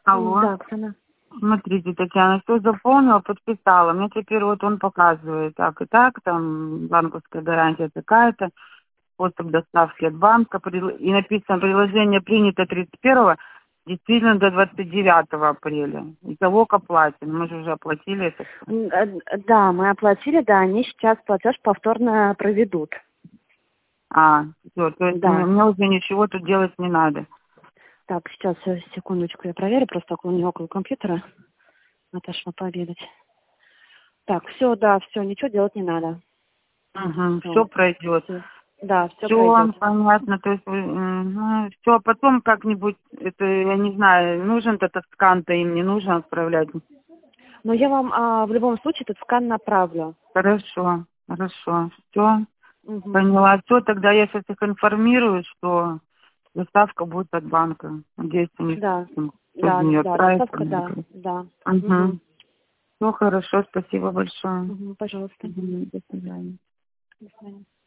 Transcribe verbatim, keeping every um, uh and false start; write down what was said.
Алло. Да, Оксана. Смотрите, Татьяна, все заполнила, подписала. Мне теперь вот он показывает, так и так, там банковская гарантия такая-то, способ доставки от банка, прил- и написано, приложение принято тридцать первого, действительно до двадцать девятого апреля. Итого к оплате. Мы же уже оплатили это всё. М, э, Да, мы оплатили, да, они сейчас платеж повторно проведут. А, все, то есть мне, Да. мне уже ничего тут делать не надо. Так, сейчас, э, секундочку, я проверю, просто около не около компьютера. Отошла пообедать. Так, все, да, все, ничего делать не надо. Угу, Все. все пройдет. Да, все Все пройдет. понятно, то есть все, потом как-нибудь, это, я не знаю, нужен этот скан-то им, не нужно отправлять. Но я вам а, в любом случае этот скан направлю. Хорошо, хорошо, все, Мгм. поняла. Все, тогда я сейчас их информирую, что доставка будет от банка. Надеюсь, они Да, да, сегодня не да, отправят. доставка, да, да. Угу. Угу. Все хорошо, спасибо большое. Угу, пожалуйста. Мгм, до свидания. До свидания.